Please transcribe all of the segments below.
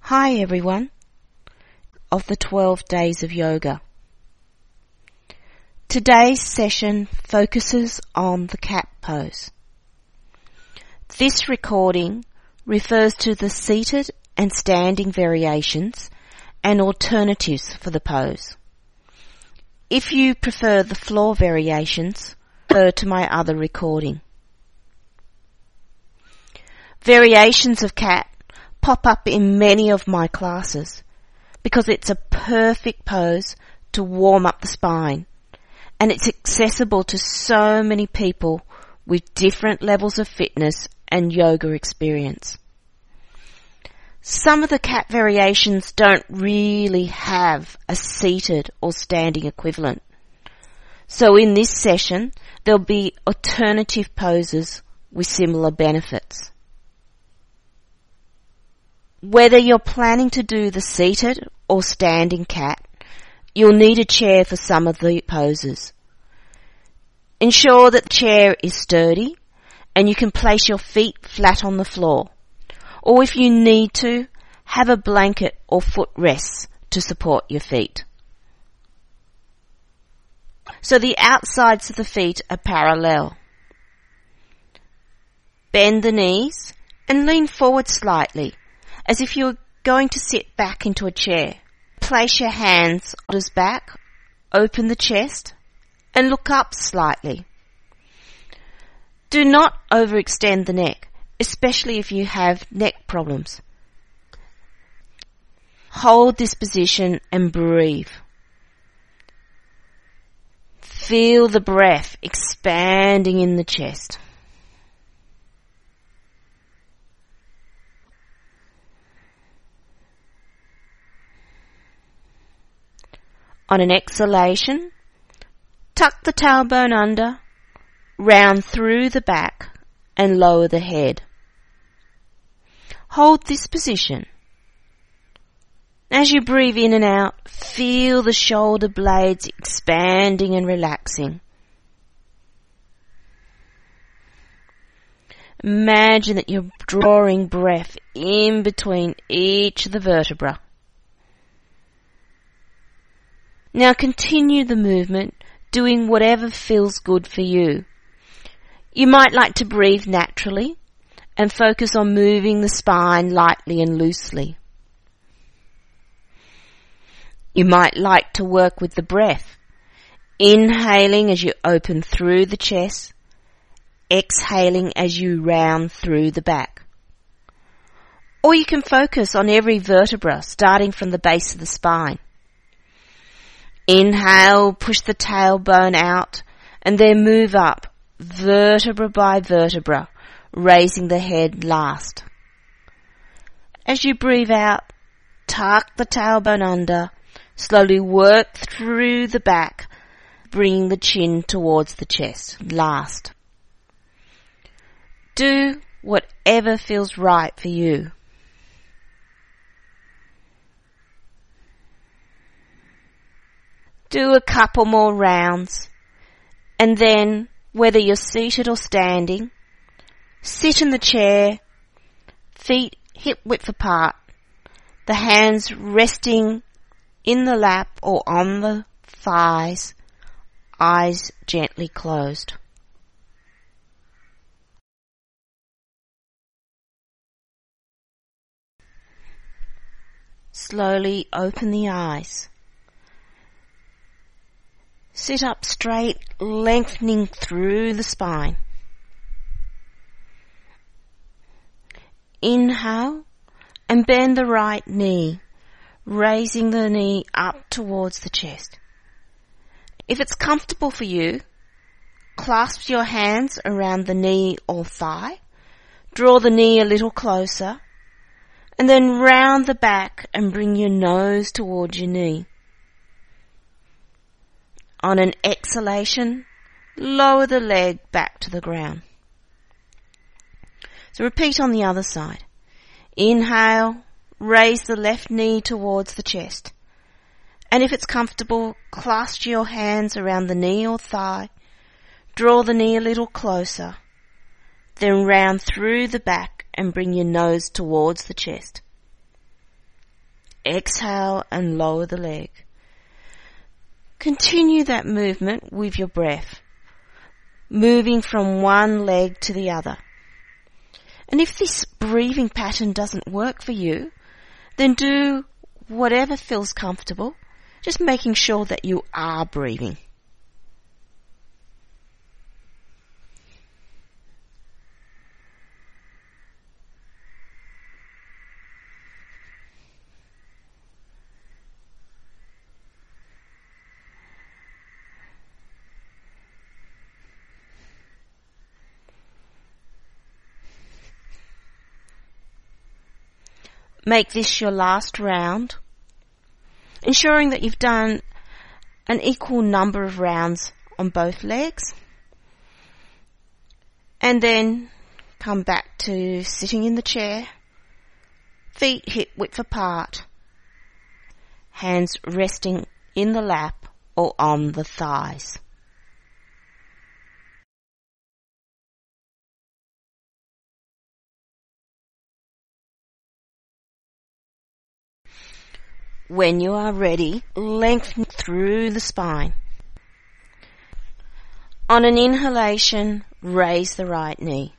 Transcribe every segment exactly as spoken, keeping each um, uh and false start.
Hi everyone, of the twelve days of yoga. Today's session focuses on the cat pose. This recording refers to the seated and standing variations and alternatives for the pose. If you prefer the floor variations, refer to my other recording. Variations of cat pop up in many of my classes because it's a perfect pose to warm up the spine, and it's accessible to so many people with different levels of fitness and yoga experience. Some of the cat variations don't really have a seated or standing equivalent. So in this session, there'll be alternative poses with similar benefits. Whether you're planning to do the seated or standing cat, you'll need a chair for some of the poses. Ensure that the chair is sturdy and you can place your feet flat on the floor. Or if you need to, have a blanket or footrests to support your feet. So the outsides of the feet are parallel. Bend the knees and lean forward slightly, as if you're going to sit back into a chair. Place your hands on shoulders back, open the chest, and look up slightly. Do not overextend the neck, especially if you have neck problems. Hold this position and breathe. Feel the breath expanding in the chest. On an exhalation, tuck the tailbone under, round through the back and lower the head. Hold this position. As you breathe in and out, feel the shoulder blades expanding and relaxing. Imagine that you're drawing breath in between each of the vertebrae. Now continue the movement, doing whatever feels good for you. You might like to breathe naturally and focus on moving the spine lightly and loosely. You might like to work with the breath, inhaling as you open through the chest, exhaling as you round through the back. Or you can focus on every vertebra starting from the base of the spine. Inhale, push the tailbone out, and then move up, vertebra by vertebra, raising the head last. As you breathe out, tuck the tailbone under, slowly work through the back, bringing the chin towards the chest, last. Do whatever feels right for you. Do a couple more rounds, and then, whether you're seated or standing, sit in the chair, feet hip width apart, the hands resting in the lap or on the thighs, eyes gently closed. Slowly open the eyes. Sit up straight, lengthening through the spine. Inhale and bend the right knee, raising the knee up towards the chest. If it's comfortable for you, clasp your hands around the knee or thigh, draw the knee a little closer, and then round the back and bring your nose towards your knee. On an exhalation, lower the leg back to the ground. So repeat on the other side. Inhale, raise the left knee towards the chest. And if it's comfortable, clasp your hands around the knee or thigh, draw the knee a little closer, then round through the back and bring your nose towards the chest. Exhale and lower the leg. Continue that movement with your breath, moving from one leg to the other. And if this breathing pattern doesn't work for you, then do whatever feels comfortable, just making sure that you are breathing. Make this your last round, ensuring that you've done an equal number of rounds on both legs. And then come back to sitting in the chair, feet hip width apart, hands resting in the lap or on the thighs. When you are ready, lengthen through the spine. On an inhalation, raise the right knee.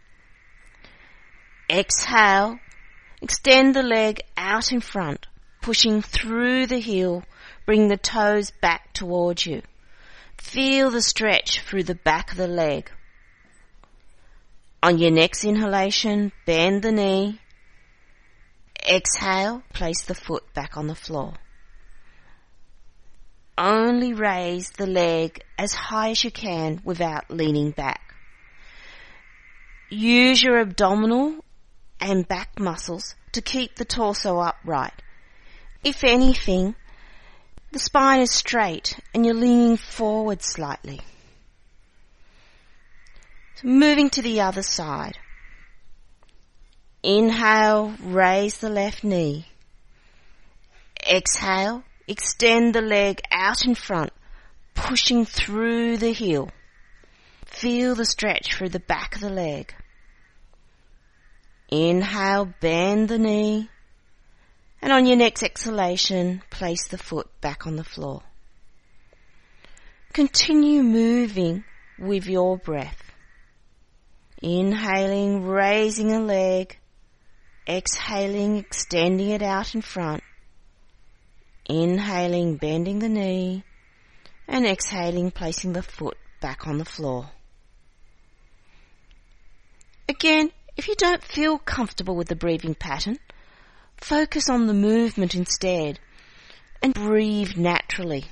Exhale, extend the leg out in front, pushing through the heel, bring the toes back towards you. Feel the stretch through the back of the leg. On your next inhalation, bend the knee. Exhale, place the foot back on the floor. Only raise the leg as high as you can without leaning back. Use your abdominal and back muscles to keep the torso upright. If anything, the spine is straight and you're leaning forward slightly. So moving to the other side. Inhale, raise the left knee. Exhale, extend the leg out in front, pushing through the heel. Feel the stretch through the back of the leg. Inhale, bend the knee. And on your next exhalation, place the foot back on the floor. Continue moving with your breath. Inhaling, raising a leg. Exhaling, extending it out in front. Inhaling, bending the knee. And exhaling, placing the foot back on the floor. Again, if you don't feel comfortable with the breathing pattern, focus on the movement instead and breathe naturally.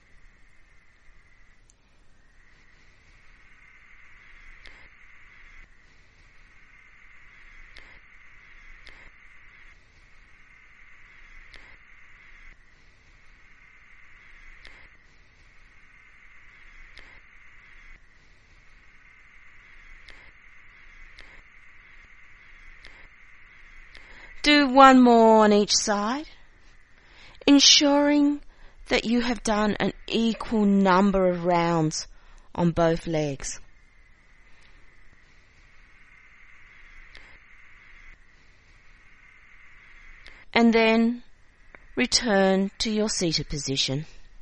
Do one more on each side, ensuring that you have done an equal number of rounds on both legs. And then return to your seated position.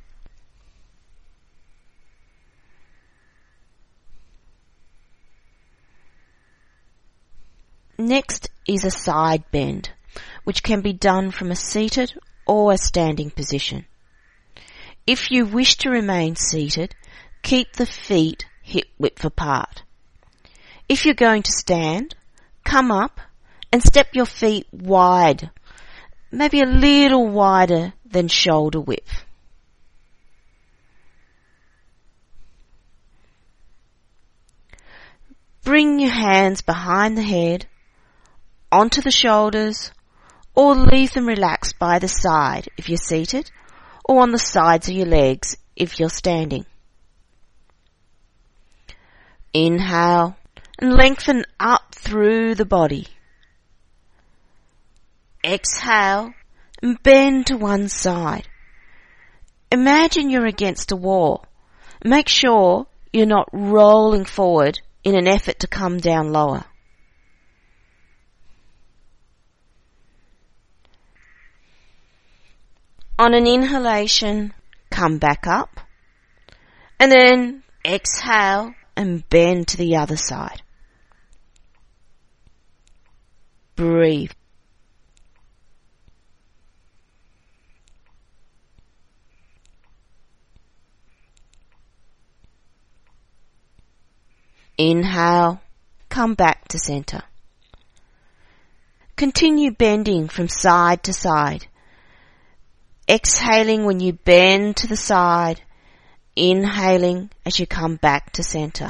Next is a side bend, which can be done from a seated or a standing position. If you wish to remain seated, keep the feet hip width apart. If you're going to stand, come up and step your feet wide, maybe a little wider than shoulder width. Bring your hands behind the head, onto the shoulders, or leave them relaxed by the side if you're seated, or on the sides of your legs if you're standing. Inhale and lengthen up through the body. Exhale and bend to one side. Imagine you're against a wall. Make sure you're not rolling forward in an effort to come down lower. On an inhalation, come back up. And then exhale and bend to the other side. Breathe. Inhale, come back to center. Continue bending from side to side. Exhaling when you bend to the side, inhaling as you come back to center.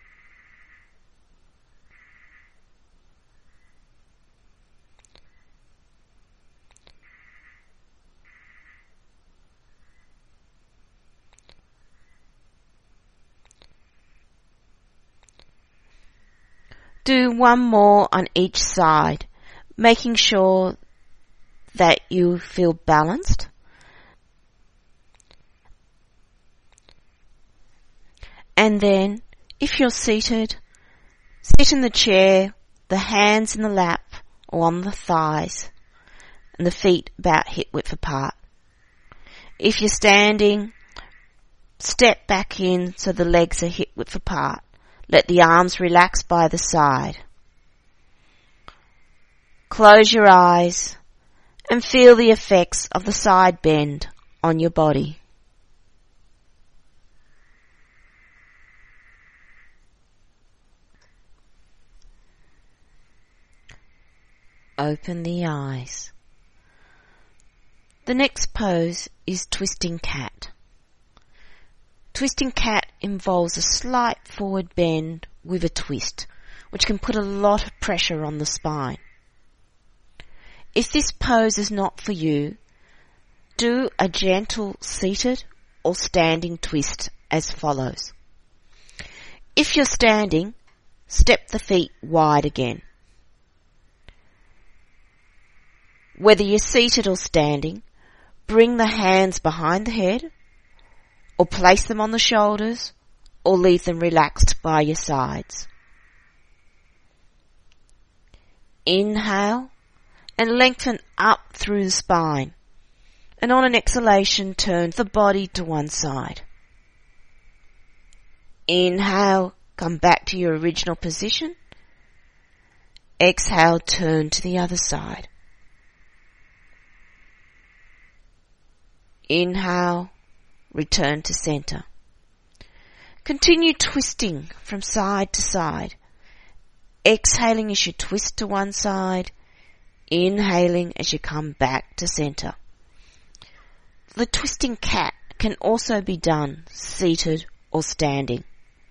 Do one more on each side, making sure that you feel balanced. And then, if you're seated, sit in the chair, the hands in the lap or on the thighs, and the feet about hip width apart. If you're standing, step back in so the legs are hip width apart. Let the arms relax by the side. Close your eyes and feel the effects of the side bend on your body. Open the eyes. The next pose is twisting cat. Twisting cat involves a slight forward bend with a twist, which can put a lot of pressure on the spine. If this pose is not for you, do a gentle seated or standing twist as follows. If you're standing, step the feet wide again. Whether you're seated or standing, bring the hands behind the head, or place them on the shoulders, or leave them relaxed by your sides. Inhale and lengthen up through the spine, and on an exhalation turn the body to one side. Inhale, come back to your original position. Exhale, turn to the other side. Inhale, return to center. Continue twisting from side to side. Exhaling as you twist to one side. Inhaling as you come back to center. The twisting cat can also be done seated or standing.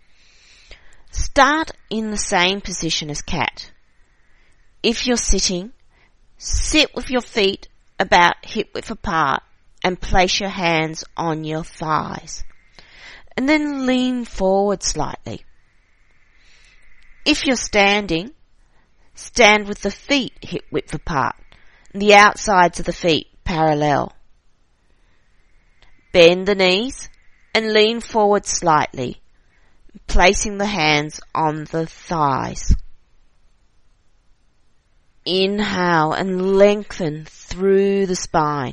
Start in the same position as cat. If you're sitting, sit with your feet about hip width apart and place your hands on your thighs. And then lean forward slightly. If you're standing, stand with the feet hip width apart and the outsides of the feet parallel. Bend the knees and lean forward slightly, placing the hands on the thighs. Inhale and lengthen through the spine.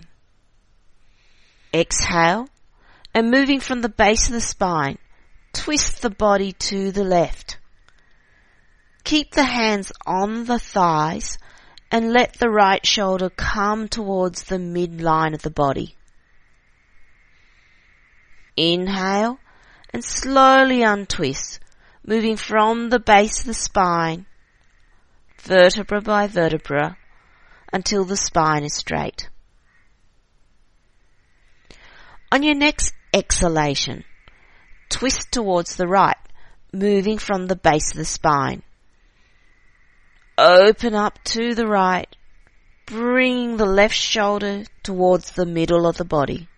Exhale, and moving from the base of the spine, twist the body to the left. Keep the hands on the thighs and let the right shoulder come towards the midline of the body. Inhale and slowly untwist, moving from the base of the spine, vertebra by vertebra, until the spine is straight. On your next exhalation, twist towards the right, moving from the base of the spine. Open up to the right, bringing the left shoulder towards the middle of the body.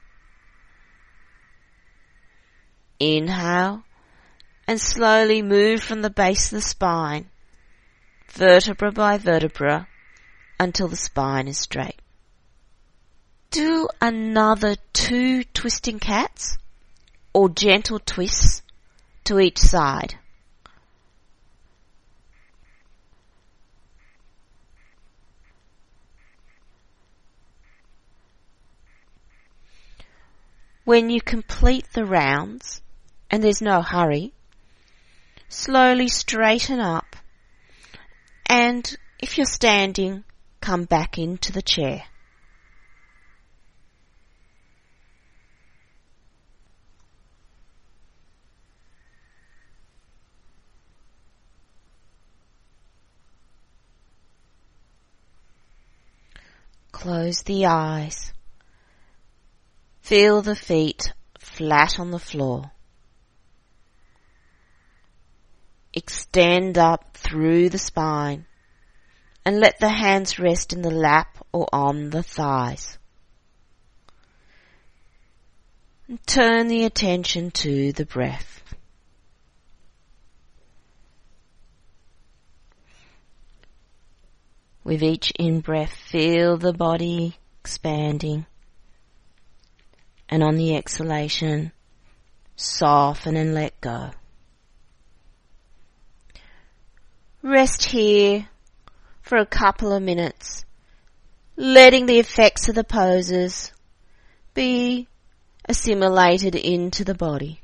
Inhale and slowly move from the base of the spine, vertebra by vertebra, until the spine is straight. Do another two twisting cats or gentle twists to each side. When you complete the rounds, and there's no hurry, slowly straighten up, and if you're standing, come back into the chair. Close the eyes. Feel the feet flat on the floor. Extend up through the spine and let the hands rest in the lap or on the thighs. And turn the attention to the breath. With each in-breath, feel the body expanding. And on the exhalation, soften and let go. Rest here for a couple of minutes, letting the effects of the poses be assimilated into the body.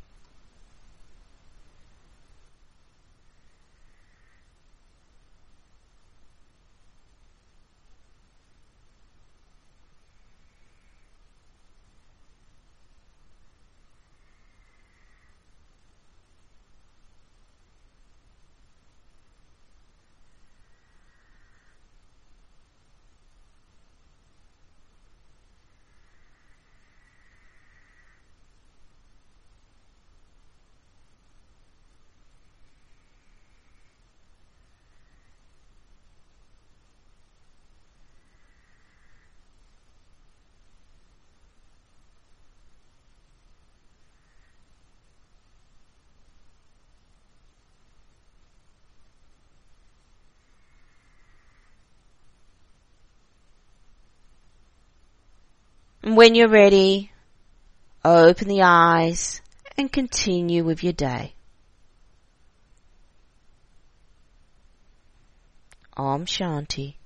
And when you're ready, open the eyes and continue with your day. Om Shanti.